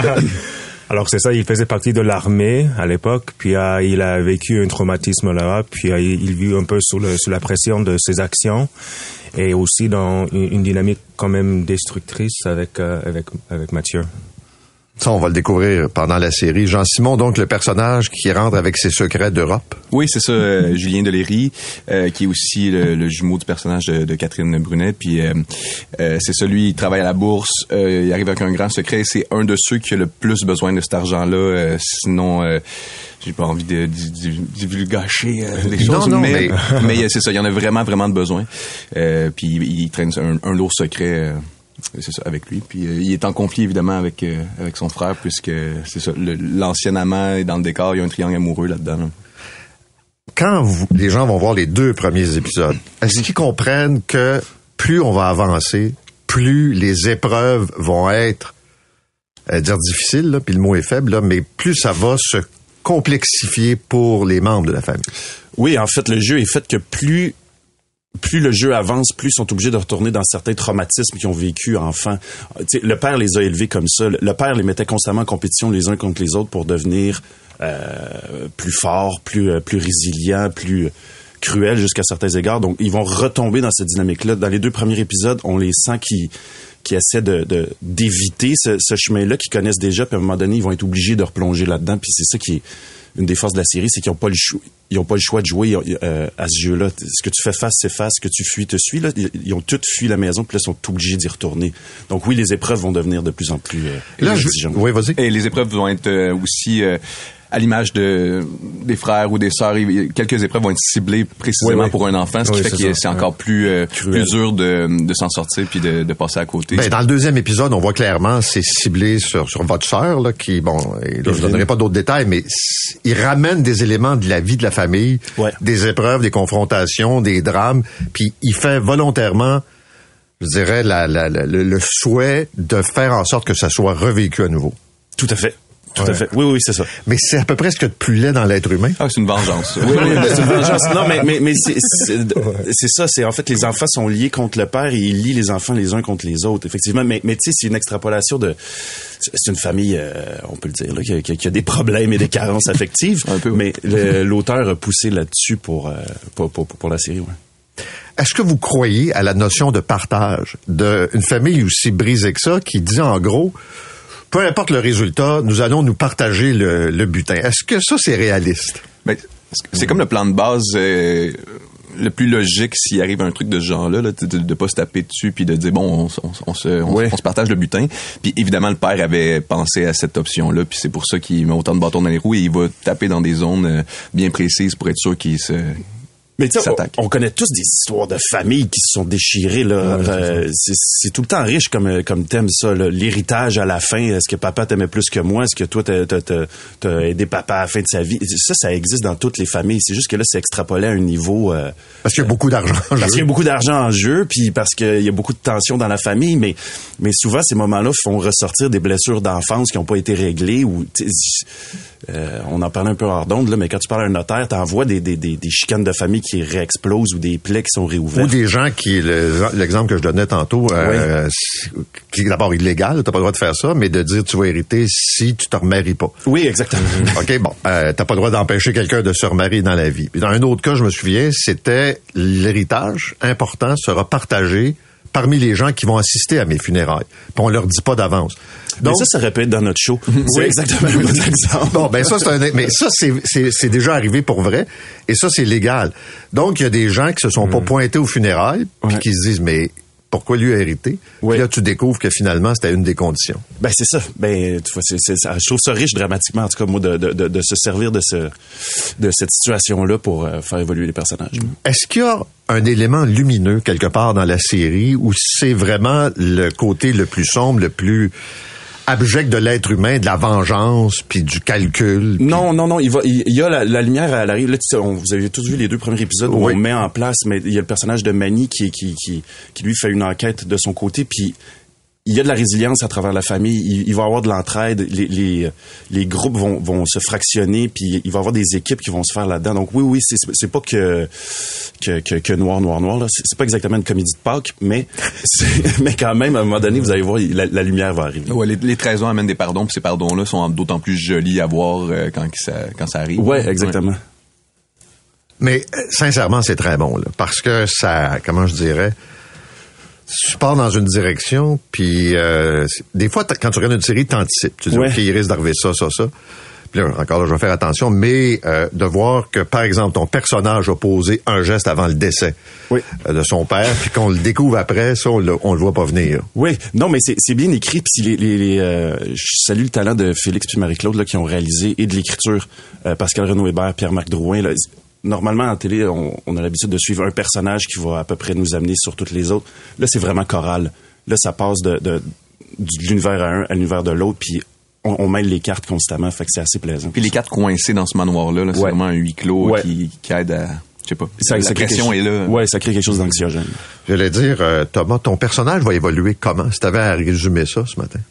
Alors c'est ça, il faisait partie de l'armée à l'époque, puis il a vécu un traumatisme là, puis il vit un peu sous la pression de ses actions, et aussi dans une dynamique quand même destructrice avec Mathieu. Ça, on va le découvrir pendant la série. Jean Simon, donc le personnage qui rentre avec ses secrets d'Europe. Oui, c'est ça, Julien Deléry, qui est aussi le jumeau du personnage de Catherine Brunet. Puis c'est ça, lui, il travaille à la bourse, il arrive avec un grand secret. C'est un de ceux qui a le plus besoin de cet argent-là. Sinon, j'ai pas envie de divulgacher des choses. Non, mais c'est ça, il y en a vraiment, vraiment de besoin. Puis il traîne un lourd secret. C'est ça, avec lui. Puis il est en conflit, évidemment, avec son frère, puisque c'est ça, l'ancien amant est dans le décor, il y a un triangle amoureux là-dedans. Là. Quand les gens vont voir les 2 premiers épisodes, est-ce qu'ils comprennent que plus on va avancer, plus les épreuves vont être, dire difficiles, là, puis le mot est faible, là, mais plus ça va se complexifier pour les membres de la famille? Oui, en fait, le jeu est fait que plus le jeu avance, plus ils sont obligés de retourner dans certains traumatismes qu'ils ont vécu enfant. T'sais, le père les a élevés comme ça. Le père les mettait constamment en compétition les uns contre les autres pour devenir plus forts, plus résilients, plus cruels jusqu'à certains égards. Donc, ils vont retomber dans cette dynamique-là. Dans les 2 premiers épisodes, on les sent qui essaient d'éviter ce chemin-là qu'ils connaissent déjà, puis à un moment donné, ils vont être obligés de replonger là-dedans. Puis c'est ça qui est une des forces de la série, c'est qu'ils n'ont pas le choix de jouer à ce jeu-là. Ce que tu fais face, c'est face. Ce que tu fuis, te suis. Là, ils ont tous fui la maison, puis là, ils sont obligés d'y retourner. Donc oui, les épreuves vont devenir de plus en plus exigeantes. Oui, vas-y. Et les épreuves vont être aussi à l'image des frères ou des sœurs. Quelques épreuves vont être ciblées précisément pour un enfant, ce qui fait que c'est encore plus dur de s'en sortir puis de passer à côté. Ben, dans le 2e épisode, on voit clairement c'est ciblé sur votre sœur, là, qui, bon, là, je donnerai pas d'autres détails, mais il ramène des éléments de la vie de la famille, des épreuves, des confrontations, des drames, puis il fait volontairement, je dirais, le souhait de faire en sorte que ça soit revécu à nouveau. Tout à fait. Tout à fait. Oui, c'est ça. Mais c'est à peu près ce qu'il y a de plus laid dans l'être humain. Ah, c'est une vengeance. Oui, c'est une vengeance. Non, mais c'est ça. C'est en fait les enfants sont liés contre le père et il lie les enfants les uns contre les autres. Effectivement, mais tu sais, c'est une extrapolation c'est une famille, on peut le dire, là, qui a des problèmes et des carences affectives. Un peu. Mais l'auteur a poussé là-dessus pour la série. Ouais. Est-ce que vous croyez à la notion de partage d'une famille aussi brisée que ça, qui dit en gros, peu importe le résultat, nous allons nous partager le butin. Est-ce que ça, c'est réaliste? Ben, c'est comme le plan de base le plus logique s'il arrive un truc de ce genre-là, de pas se taper dessus puis de dire, bon, on se partage le butin. Puis évidemment, le père avait pensé à cette option-là, puis c'est pour ça qu'il met autant de bâtons dans les roues et il va taper dans des zones bien précises pour être sûr qu'il se... Mais tu sais, on connaît tous des histoires de familles qui se sont déchirées, là. C'est tout le temps riche comme thème, ça, là. L'héritage à la fin. Est-ce que papa t'aimait plus que moi? Est-ce que toi, t'as aidé papa à la fin de sa vie? Ça existe dans toutes les familles. C'est juste que là, c'est extrapolé à un niveau... parce qu'il y a beaucoup d'argent en jeu. Parce qu'il y a beaucoup d'argent en jeu, puis parce qu'il y a beaucoup de tension dans la famille, mais souvent, ces moments-là font ressortir des blessures d'enfance qui n'ont pas été réglées, ou... on en parlait un peu hors d'onde, là, mais quand tu parles à un notaire, t'en vois des chicanes de famille qui réexplosent ou des plaies qui sont réouvertes. Ou des gens qui, l'exemple que je donnais tantôt, qui est d'abord illégal, t'as pas le droit de faire ça, mais de dire tu vas hériter si tu te remaries pas. Oui, exactement. OK, bon, t'as pas le droit d'empêcher quelqu'un de se remarier dans la vie. Puis dans un autre cas, je me souviens, c'était l'héritage important sera partagé parmi les gens qui vont assister à mes funérailles. Puis on leur dit pas d'avance. Donc, mais ça répète dans notre show. C'est exactement le même exemple. Bon, ben ça, mais ça, c'est déjà arrivé pour vrai. Et ça, c'est légal. Donc, il y a des gens qui se sont pas pointés aux funérailles, puis qui se disent, mais pourquoi lui a hérité? Puis là, tu découvres que finalement, c'était une des conditions. Ben, c'est ça. Ben, tu vois, je trouve ça riche dramatiquement, en tout cas, moi, de se servir de cette situation-là pour faire évoluer les personnages. Est-ce qu'il y a un élément lumineux quelque part dans la série où c'est vraiment le côté le plus sombre, le plus abject de l'être humain, de la vengeance, puis du calcul? Puis... Non. Il y a la lumière, elle arrive. Là, vous avez tous vu les 2 premiers épisodes où on met en place, mais il y a le personnage de Manny qui lui fait une enquête de son côté, puis il y a de la résilience à travers la famille. Il va y avoir de l'entraide. Les groupes vont se fractionner, puis il va y avoir des équipes qui vont se faire là-dedans. Donc oui, c'est pas que noir là. C'est pas exactement une comédie de Pâques, mais quand même à un moment donné, vous allez voir, la lumière va arriver. Ouais, les trahisons amènent des pardons, puis ces pardons-là sont d'autant plus jolis à voir quand ça arrive. Ouais, exactement. Ouais. Mais sincèrement, c'est très bon là, parce que ça, comment je dirais. Tu pars dans une direction, puis des fois, quand tu regardes une série, t'anticipes. Tu dis, OK, il risque d'arriver ça. Puis là, encore là, je vais faire attention, mais de voir que, par exemple, ton personnage a posé un geste avant le décès de son père, puis qu'on le découvre après, ça, on le voit pas venir. Oui, non, mais c'est bien écrit, puis je salue le talent de Félix puis Marie-Claude là, qui ont réalisé, et de l'écriture, Pascal Renaud-Hébert, Pierre-Marc Drouin, là. Normalement, en télé, on a l'habitude de suivre un personnage qui va à peu près nous amener sur toutes les autres. Là, c'est vraiment choral. Là, ça passe de l'univers à un à l'univers de l'autre, puis on mêle les cartes constamment, fait que c'est assez plaisant. Puis les cartes coincées dans ce manoir-là, c'est vraiment un huis clos qui aide à... Je sais pas. La pression est là. Ouais, ça crée quelque chose d'anxiogène. J'allais dire, Thomas, ton personnage va évoluer comment? Si t'avais à résumer ça ce matin.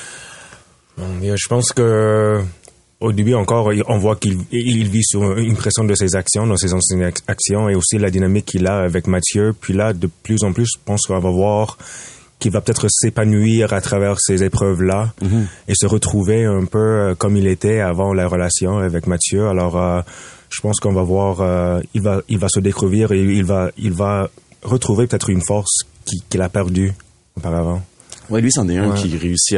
Je pense que... Au début encore, on voit qu'il vit sur une pression de ses actions, dans ses anciennes actions, et aussi la dynamique qu'il a avec Mathieu. Puis là, de plus en plus, je pense qu'on va voir qu'il va peut-être s'épanouir à travers ces épreuves-là et se retrouver un peu comme il était avant la relation avec Mathieu. Alors, je pense qu'on va voir, il va se découvrir et il va retrouver peut-être une force qu'il a perdue auparavant. Ouais, lui, c'en est un qui réussit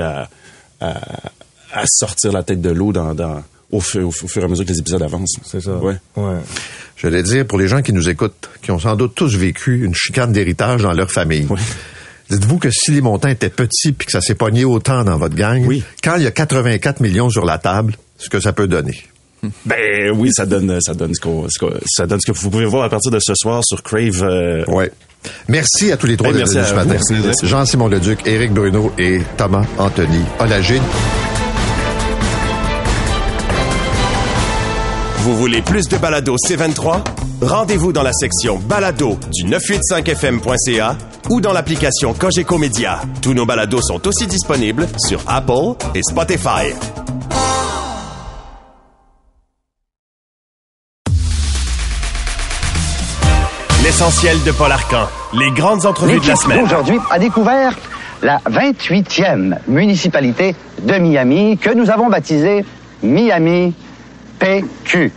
à sortir la tête de l'eau au fur et à mesure que les épisodes avancent. C'est ça. Ouais. J'allais dire, pour les gens qui nous écoutent, qui ont sans doute tous vécu une chicane d'héritage dans leur famille, dites-vous que si les montants étaient petits puis que ça s'est pogné autant dans votre gang, quand il y a 84 millions sur la table, ce que ça peut donner. Ben oui, ça donne ce que vous pouvez voir à partir de ce soir sur Crave. Merci à tous les trois d'être venus ce matin. Jean-Simon Leduc, Éric Bruno et Thomas Anthony Olagine. Vous voulez plus de balado C23? Rendez-vous dans la section balado du 985fm.ca ou dans l'application Cogeco Média. Tous nos balados sont aussi disponibles sur Apple et Spotify. L'essentiel de Paul Arcan. Les grandes entrevues de la semaine. Aujourd'hui a découvert la 28e municipalité de Miami que nous avons baptisée Miami PQ.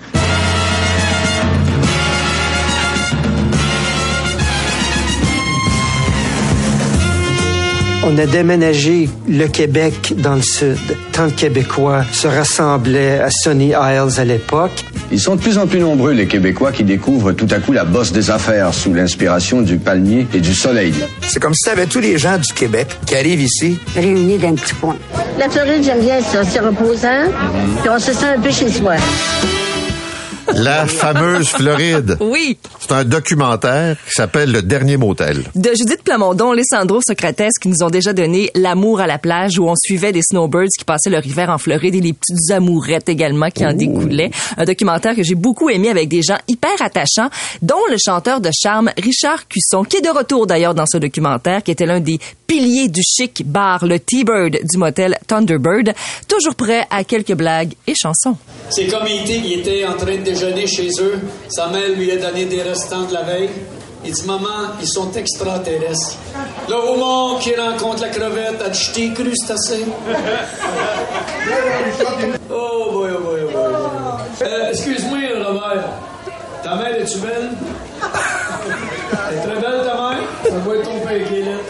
On a déménagé le Québec dans le sud. Tant de Québécois se rassemblaient à Sunny Isles à l'époque. Ils sont de plus en plus nombreux, les Québécois, qui découvrent tout à coup la bosse des affaires sous l'inspiration du palmier et du soleil. C'est comme si t'avais tous les gens du Québec qui arrivent ici. Réunis d'un petit point. La Floride, j'aime bien ça. C'est reposant. Puis on se sent un peu chez soi. La fameuse Floride. Oui. C'est un documentaire qui s'appelle Le Dernier Motel. De Judith Plamondon, Alessandro Socrates, qui nous ont déjà donné L'amour à la plage, où on suivait des snowbirds qui passaient leur hiver en Floride et les petites amourettes également qui en découlaient. Un documentaire que j'ai beaucoup aimé avec des gens hyper attachants, dont le chanteur de charme Richard Cusson, qui est de retour d'ailleurs dans ce documentaire, qui était l'un des piliers du chic bar, le T-Bird du motel Thunderbird, toujours prêt à quelques blagues et chansons. Ces comités qui étaient en train de déjeuner chez eux. Sa mère lui a donné des restants de la veille. Il dit, maman, ils sont extraterrestres. Le homard qui rencontre la crevette a dit, je t'ai cru, c'est assez. Oh boy, oh boy, oh boy. Excuse-moi, Robert. Ta mère, es-tu belle? Elle est très belle, ta mère? Ça doit être ton père qui est là.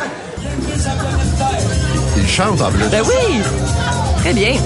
Il chante en plus. Ben oui! Très bien.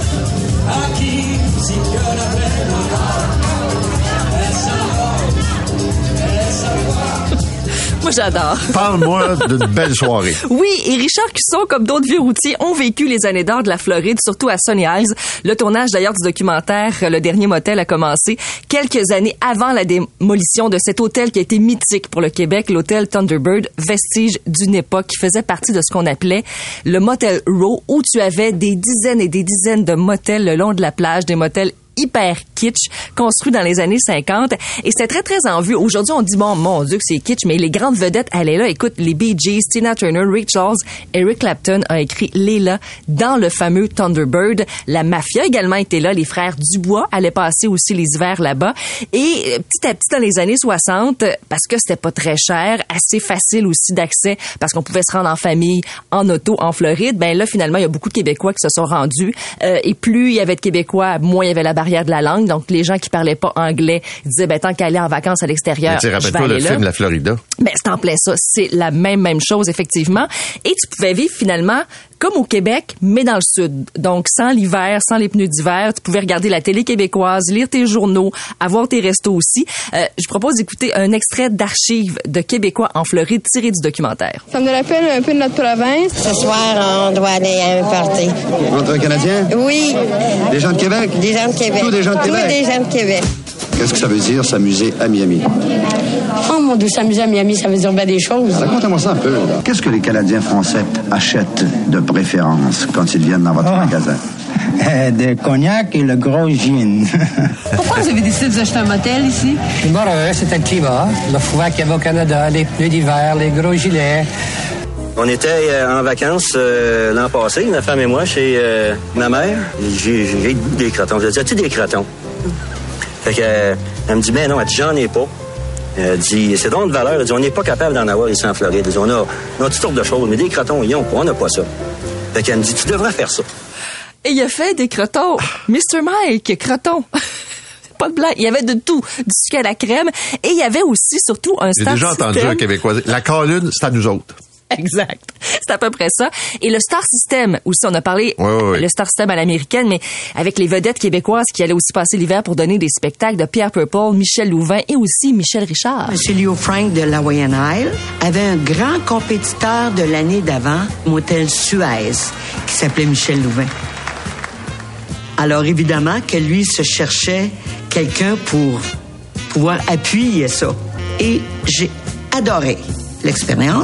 Moi, j'adore. Parle-moi d'une belle soirée. Oui, et Richard Cusson, comme d'autres vieux routiers, ont vécu les années d'or de la Floride, surtout à Sunny Isles. Le tournage, d'ailleurs, du documentaire Le Dernier Motel a commencé quelques années avant la démolition de cet hôtel qui a été mythique pour le Québec, l'hôtel Thunderbird, vestige d'une époque qui faisait partie de ce qu'on appelait le Motel Row, où tu avais des dizaines et des dizaines de motels le long de la plage, des motels hyper kitsch, construit dans les années 50. Et c'était très, très en vue. Aujourd'hui, on dit, bon, mon Dieu, que c'est kitsch, mais les grandes vedettes allaient là. Écoute, les Bee Gees, Tina Turner, Ray Charles, Eric Clapton a écrit Layla dans le fameux Thunderbird. La mafia également était là. Les frères Dubois allaient passer aussi les hivers là-bas. Et petit à petit, dans les années 60, parce que c'était pas très cher, assez facile aussi d'accès, parce qu'on pouvait se rendre en famille, en auto, en Floride, ben là, finalement, il y a beaucoup de Québécois qui se sont rendus. Et plus il y avait de Québécois, moins il y avait la barrière de la langue. Donc, les gens qui parlaient pas anglais disaient, ben, tant qu'à aller en vacances à l'extérieur, je vais rappelle-toi aller le là. film La Florida. Ben, c'est en plein ça. C'est la même chose, effectivement. Et tu pouvais vivre, finalement, comme au Québec, mais dans le sud. Donc, sans l'hiver, sans les pneus d'hiver, tu pouvais regarder la télé québécoise, lire tes journaux, avoir tes restos aussi. Je propose d'écouter un extrait d'archives de Québécois en Floride tiré du documentaire. Ça me rappelle un peu de notre province. Ce soir, on doit aller à un party. Entre Canadiens? Oui. Des gens de Québec? Des gens de Québec. Tous des gens de Québec? Tous des gens de Québec. Qu'est-ce que ça veut dire, s'amuser à Miami? Oh mon Dieu, s'amuser à Miami, ça veut dire bien des choses. Raconte-moi ça un peu. Qu'est-ce que les Canadiens français achètent de préférence quand ils viennent dans votre magasin? De cognac et le gros gin. Pourquoi vous avez décidé de vous acheter un motel ici? Bon, c'était le climat, le froid qu'il y avait au Canada, les pneus d'hiver, les gros gilets. On était en vacances l'an passé, ma femme et moi, chez ma mère. J'ai des crotons. Je lui ai dit, as-tu des crotons? Fait que, elle me dit, ben non, elle dit, j'en ai pas. Elle dit, c'est donc de valeur. Elle dit, on n'est pas capable d'en avoir ici en Floride. Elle dit, on a toutes sortes de choses, mais des crotons, ils ont pas, on n'a pas ça. Fait qu'elle me dit, tu devrais faire ça. Et il a fait des crotons. Mr. Mike, croton. Pas de blague. Il y avait de tout, du sucre à la crème. Et il y avait aussi, surtout, un star system. J'ai déjà entendu un Québécois dire, la colline, c'est à nous autres. Exact. C'est à peu près ça. Et le Star System, aussi, on a parlé, oui. le Star System à l'américaine, mais avec les vedettes québécoises qui allaient aussi passer l'hiver pour donner des spectacles de Pierre Purple, Michel Louvain et aussi Michel Richard. M. Leo Frank de la Hawaiian Isle avait un grand compétiteur de l'année d'avant, Motel Suez, qui s'appelait Michel Louvain. Alors, évidemment, que lui se cherchait quelqu'un pour pouvoir appuyer ça. Et j'ai adoré l'expérience.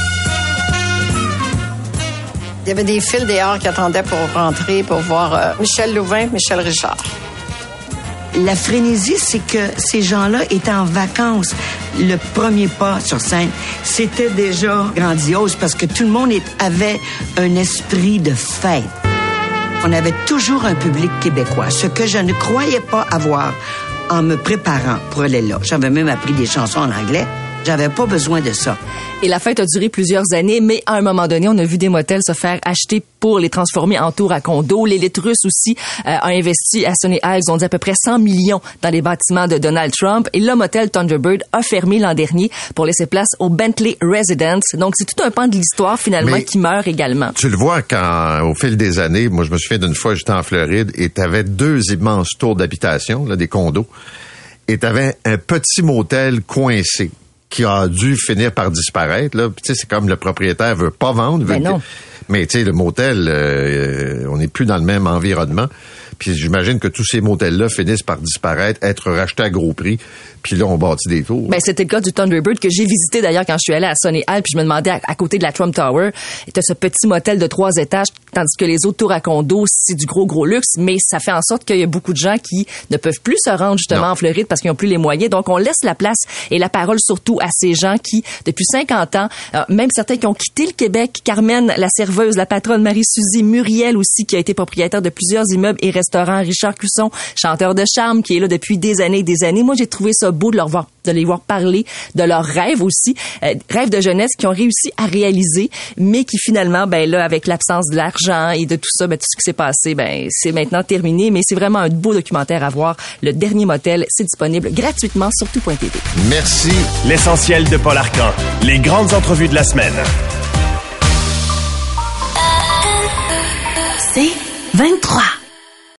Il y avait des files dehors qui attendaient pour rentrer, pour voir Michel Louvain, Michel Richard. La frénésie, c'est que ces gens-là étaient en vacances. Le premier pas sur scène, c'était déjà grandiose parce que tout le monde avait un esprit de fête. On avait toujours un public québécois, ce que je ne croyais pas avoir en me préparant pour aller là. J'avais même appris des chansons en anglais. J'avais pas besoin de ça. Et la fête a duré plusieurs années, mais à un moment donné, on a vu des motels se faire acheter pour les transformer en tours à condos. L'élite russe aussi a investi à Sunny Isles. On dit à peu près 100 millions dans les bâtiments de Donald Trump. Et le motel Thunderbird a fermé l'an dernier pour laisser place au Bentley Residence. Donc, c'est tout un pan de l'histoire, finalement, qui meurt également. Tu le vois quand, au fil des années, moi, je me souviens d'une fois, j'étais en Floride et t'avais 2 immenses tours d'habitation, là, des condos. Et t'avais un petit motel coincé qui a dû finir par disparaître. Là. Puis, tu sais, c'est comme le propriétaire veut pas vendre. Mais tu sais, le motel, on n'est plus dans le même environnement. Puis j'imagine que tous ces motels-là finissent par disparaître, être rachetés à gros prix. Puis là, on bâtit des tours. Ben, c'était le cas du Thunderbird que j'ai visité d'ailleurs quand je suis allée à Sunny Isles. Puis je me demandais à côté de la Trump Tower, t'as ce petit motel de 3 étages. tandis que les autres tours à condos, c'est du gros luxe, mais ça fait en sorte qu'il y a beaucoup de gens qui ne peuvent plus se rendre justement en Floride parce qu'ils n'ont plus les moyens. Donc, on laisse la place et la parole surtout à ces gens qui, depuis 50 ans, même certains qui ont quitté le Québec, Carmen, la serveuse, la patronne Marie-Suzy, Muriel aussi, qui a été propriétaire de plusieurs immeubles et restaurants, Richard Cusson, chanteur de charme, qui est là depuis des années et des années. Moi, j'ai trouvé ça beau de les voir parler de leurs rêves aussi, rêves de jeunesse qu'ils ont réussi à réaliser, mais qui finalement, là, avec l'absence de l'argent et de tout ça, tout ce qui s'est passé, c'est maintenant terminé. Mais c'est vraiment un beau documentaire à voir. Le Dernier Motel, c'est disponible gratuitement sur tout.tv. Merci. L'essentiel de Paul Arcan. Les grandes entrevues de la semaine. C'est 23.